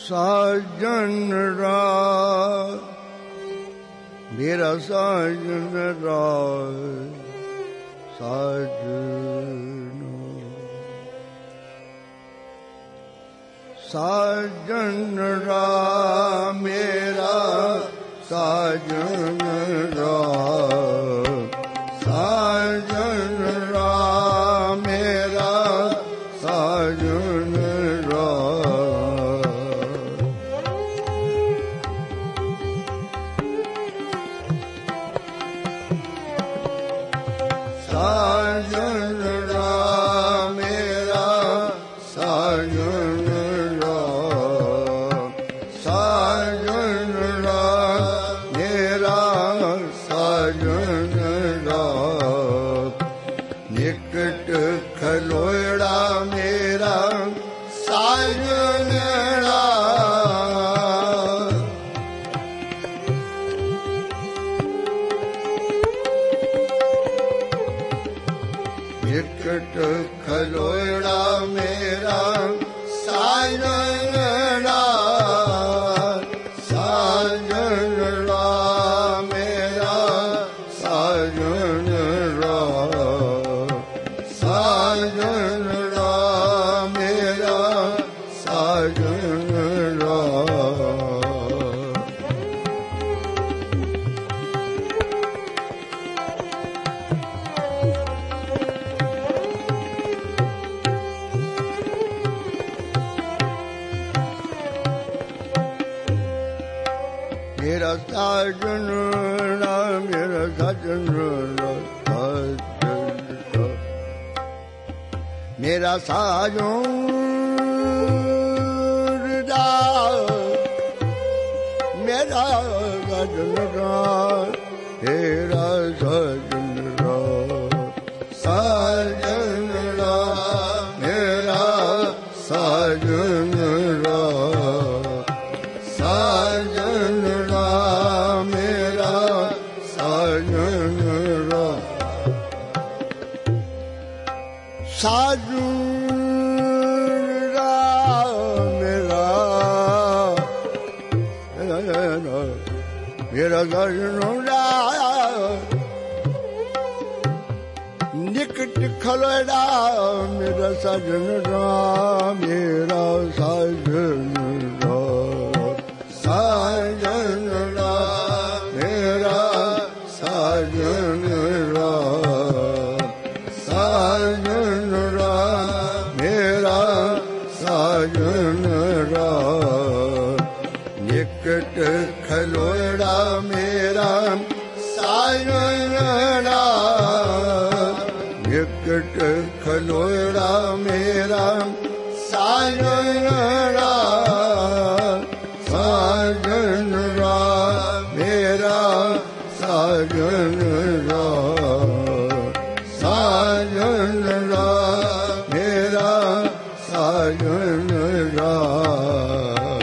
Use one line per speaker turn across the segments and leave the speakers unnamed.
ਸਾਜਨ ਰਾਜ ਮੇਰਾ ਸਾਜਨ ਰਾਜ ਸਾਜਨ ਸਾਜਨ ਰਾਜ ਮੇਰਾ ਸਾਜਨ ਰਾਜ ਸਾਜਨ ਰਾਜ ਮੇਰਾ ਸਾਜਨ ਸਾਜਨ ਰਾਮ ਮੇਰਾ ਸਾਜਨ ਰਾਮ ਸਾਜਨ ਰਾਮ ਮੇਰਾ ਸਾਜਨ ਰਾਮ ਨਿਕਟ ਖਲੋੜਾ ਮੇਰਾ ਸਾਜਨ ਰਾਮ ਨਿਕਟ ਖਲੋੜਾ ਮੇਰਾ ਸਾਜਨ ਰਾਮ ਸਾਜਨ ਰਾਮ ਮੇਰਾ ਸਾਜਨ ਰਾਮ ਸਾਜਨ ਰਾਮ ਮੇਰਾ ਸਾਜਨ ਰਾਮ ਮੇਰਾ ਸਾਜਨ ਰਾਮ ਮੇਰਾ ਸਾਜਨ ਰਾਮ ਮੇਰਾ ਸਾਜਨ ਰਾਮ ਮੇਰਾ ਸਾਜਨ ਰਾਮ ਤੇਰਾ ਸਾਜਨ ਰਾਮ ਸਾਜਨ ਰਾਮ ਮੇਰਾ ਸਾਜਨ ਰਾਮ ਸਾਜਨ ਰਾਮ ਮੇਰਾ ਸਾਜਨ ਰਾਮ ਸਾਜਨ ਰਾਮ ਮੇਰਾ ਮੇਰਾ ਸਾਜਨ ਰਾਮ ਨਿਕਟ ਖਲੋੜਾ ਮੇਰਾ ਸਾਜਨ ਰਾਮ ਮੇਰਾ ਸਾਜਨ ਰਾਮ ਸਾਜਨ ਰਾਮ ਮੇਰਾ ਸਾਜਨ ਰਾਮ ਸਾਜਨ ਰਾਮ ਮੇਰਾ ਸਾਜਨ ਰਾਮ ਨਿਕਟ ਖਲੋੜਾ ਮੇਰਾ ਸਾਜਨ ਰਾਮ ਨਿਕਟ ਖਲੋੜਾ ਮੇਰਾ ਸਾਜਨ ਰਾਮ ਸਾਜਨ ਰਾਮ ਮੇਰਾ ਸਾਜਨ ਰਾਮ ਸਾਜਨ ਰਾਮ ਮੇਰਾ ਸਾਜਨ ਰਾਮ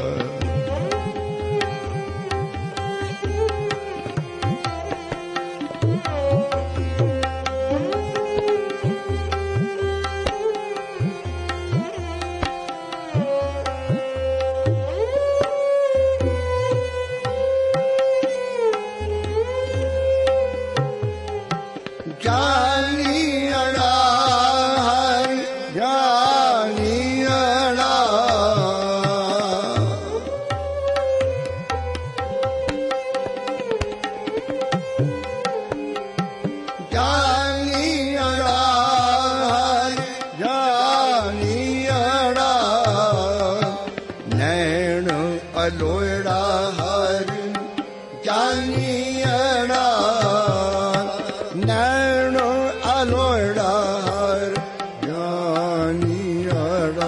ਜਾਨੀਅੜਾ ਹਰਿ ਜਾਨੀਅੜਾ ਜਾਨੀਅੜਾ ਹਰਿ ਜਾਨੀਅੜਾ ਨੈਣ ਅਲੋੜਾ ਹਰਿ ਜਾਨੀਅੜਾ ਨੈਣ ਅਲੋੜਾ ਹਰਿ ਜਾਨੀਅੜਾ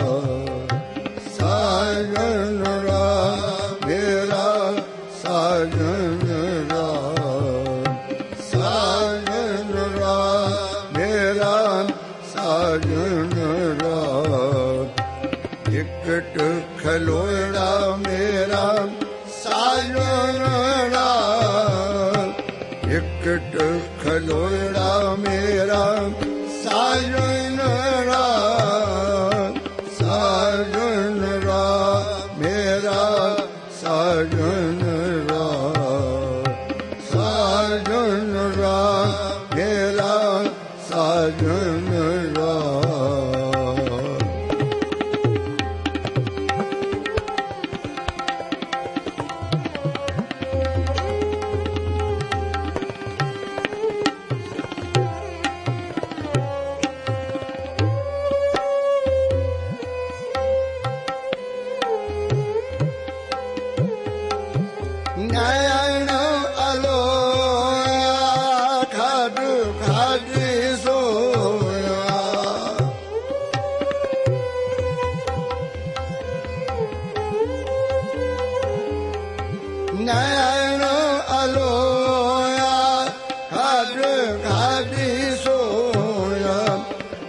ਸਾਜਨ ਰਾਮ ਮੇਰਾ ਸਾਜਨ ਰਾਮ ਸਾਜਨ ਰਾਮ ਮੇਰਾ ਸਾਜਨ ਰਾਮ ਨਿਕਟ ਖਲੋੜਾ ਮੇਰਾ ਸਾਜਨ ਰਾਮ ਨਿਕਟ ਖਲੋੜਾ ਮੇਰਾ ਸਾਜਨ ਰਾਮ ਸਾਜਨ ਰਾਮ ਮੇਰਾ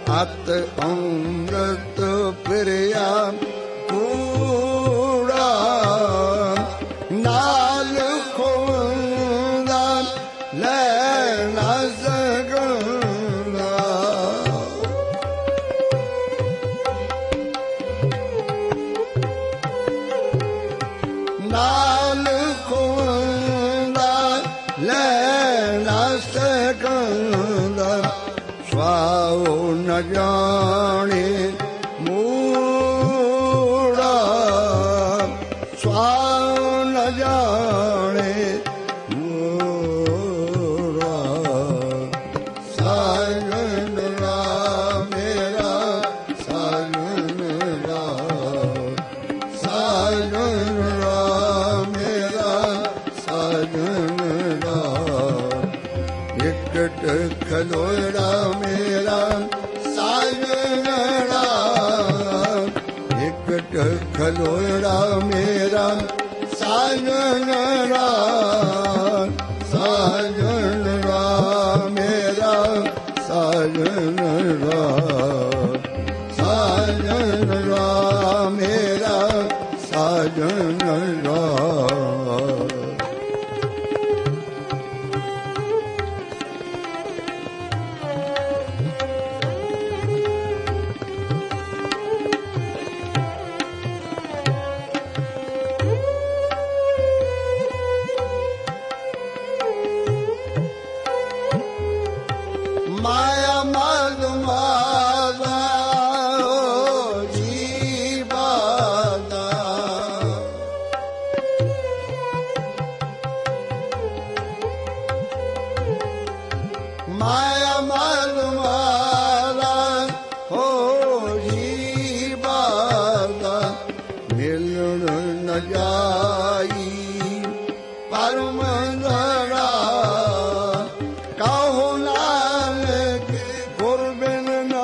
ਅਤ ਅੰਮ੍ਰਿਤ ਪਿਰਿਆ ਕੂੜਾ ਨਾਲ ਖੋਦਾ ਲੈ ਨਾ ਸਕਦਾ ਨਾਲ ਖੋਦਾ ਲੈ ਨਾ ਸਕਦਾ ਸਵਾਉ ਨ ਜਾਣੇ ਮੂੜਾ ਸਵਾਉ ਨ ਜਾਣੇ ਮੂੜਾ ਸਾਜਨ ਰਾਮ ਮੇਰਾ ਸਾਜਨ ਰਾਮ ਸਾਜਨ ਰਾਮ ਮੇਰਾ ਸਾਜਨ ਰਾਮ ਇਕਟ ਖਲੋੜਾ ਮੇਰਾ ਸਾਜਨ ਰਾਮ ਇਕਟ ਖਲੋੜਾ ਮੇਰਾ ਸਾਜਨ ਰਾਮ ਸਾਜਨ ਰਾਮ ਮੇਰਾ ਸਾਜਨ ਰਾਮ ਸਾਜਨ ਰਾਮ ਮੇਰਾ ਸਾਜਨ ਰਾਮ ਮਾਇਆ ਮਦ ਮਾਦਾ ਜੀਵਾਦਾ ਮਾਇਆ ਮਦ ਮਾਦਾ ਹੋ ਜੀਵਾਦਾ ਮਿਲਣ ਨ ਜਾਈ ਪਰਮ ਧਰਾ ਕਹੋ ਨਾਨਕ ਗੁਰ ਬਿਨ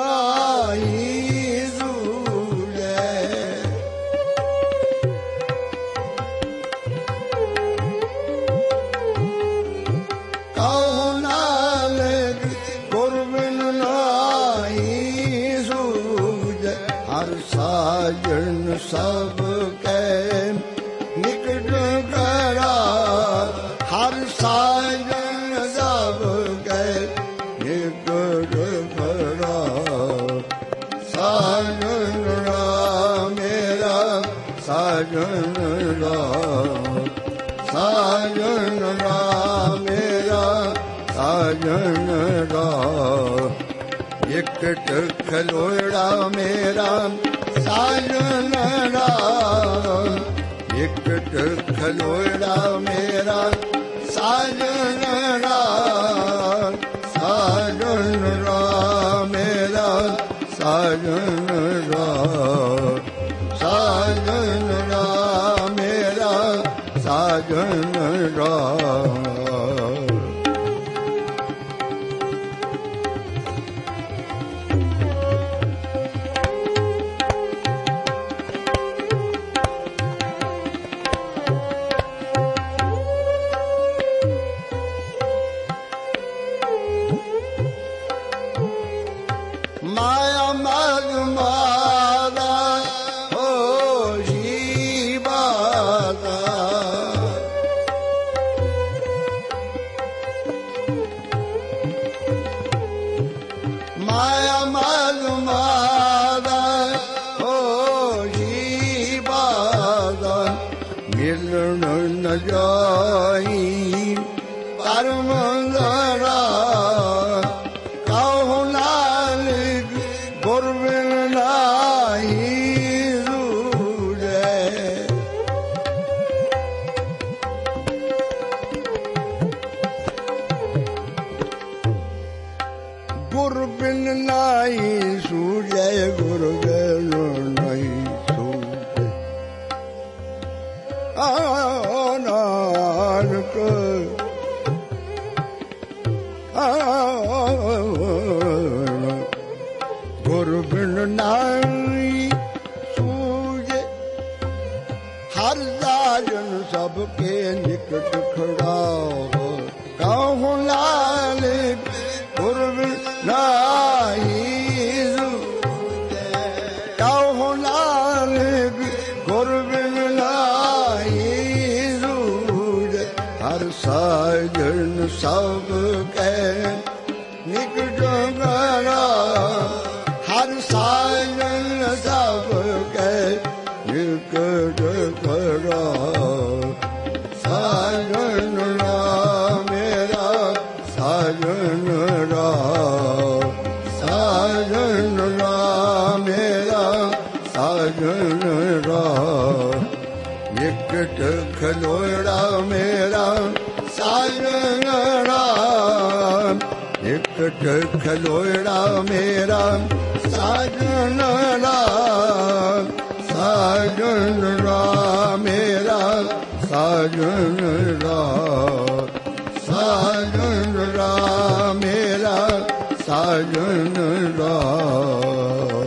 ਨਾਹੀ ਸੂਝੈ ਕਹੋ ਨਾਨਕ ਗੁਰ ਬਿਨ ਨਾਹੀ ਸੂਝੈ ਹਰ ਸਾਜਨ ਸਭ ਕੈ ਨਿਕਟ ਕਰਾ ਹਰ ਸਾਜਨ ਸਭ ਕੈ ਨਿਕਟ ਕਰਾ ਸਾਜਨ ਰਾਮ ਮੇਰਾ ਸਾਜਨ ਰਾਮ ਸਾਜਨ ਰਾਮ ਮੇਰਾ ਸਾਜਨ ਰਾਮ ਇਕਟ ਖਲੋੜਾ ਮੇਰਾ ਸਾਜਨ ਰਾਮ ਇਕਟ ਖਲੋੜਾ ਮੇਰਾ ਸਾਜਨ ਰਾਮ ਸਾਜਨ ਰਾਮ ਮੇਰਾ ਸਾਜਨ ਰਾਮ ਸਾਜਨ ਰਾਮ ਮੇਰਾ ਸਾਜਨ ਰਾਮ ਮਾਇਆ ਮਦ ਮਾਦਾ ਹੋ ਜੀਵਾਦਾ ਮਾਇਆ ਮਦ ਮਾਦਾ ਹੋ ਜੀਵਾਦਾ ਮਿਲਣ ਨ ਜਾਈ ਪਰਮ ਧਰਾ ਕਹੋ ਨਾਨਕ ਗੁਰ ਬਿਨ ਨਾਹੀ ਸੂਝੈ ਗੁਰ ਬਿਨ ਨਾਹੀ ਸੂਝੈ ਗੁਰ ਬਿਨ ਨਾਹੀ ਸੂਝੈ ਨਾਨਕ ਗੁਰ ਬਿਨ ਨਾਹੀ ਸੂਝੈ ਹਰ ਸਾਜਨ ਸਭ ਕੇ ਨਿਕਟ ਖੜਾ ਕਹੋ ਨਾਨਕ ਗੁਰ ਬਿਨ ਨਾਹੀ सब के निकट खड़ा हर साजन सब के निकट खड़ा साजन राम मेरा साजन राम साजन राम मेरा साजन राम निकट खलोड़ा मेरा साजन राम निकट खलोड़ा मेरा साजन राम साजन राम मेरा साजन राम साजन राम मेरा साजन राम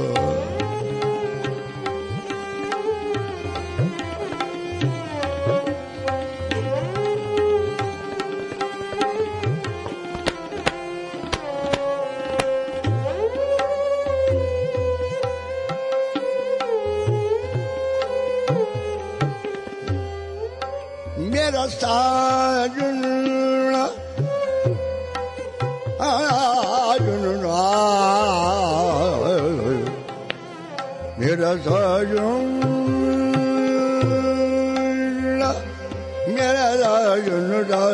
मेरा साजन मेरा साजन मेरा साजन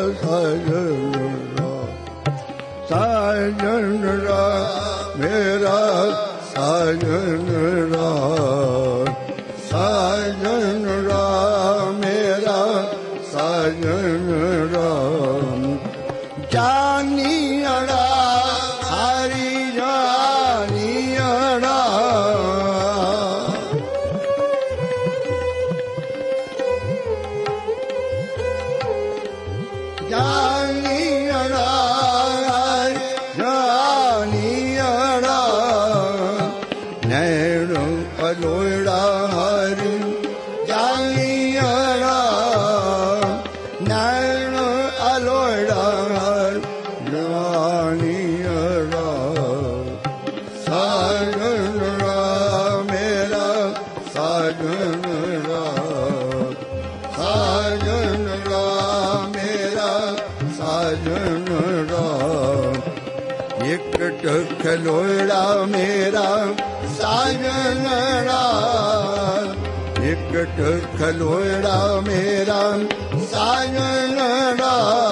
साजन मेरा साजन साजन मेरा साजन राम जानियड़ा हरि जानियड़ा जानियड़ा हरि जानियड़ा नैन अलोड़ा हरि जानियड़ा नैन अलोड़ा जानियड़ा साजन राम मेरा साजन राम साजन राम मेरा साजन राम निकट खलोड़ा मेरा साजन राम निकट खलोड़ा मेरा साजन राम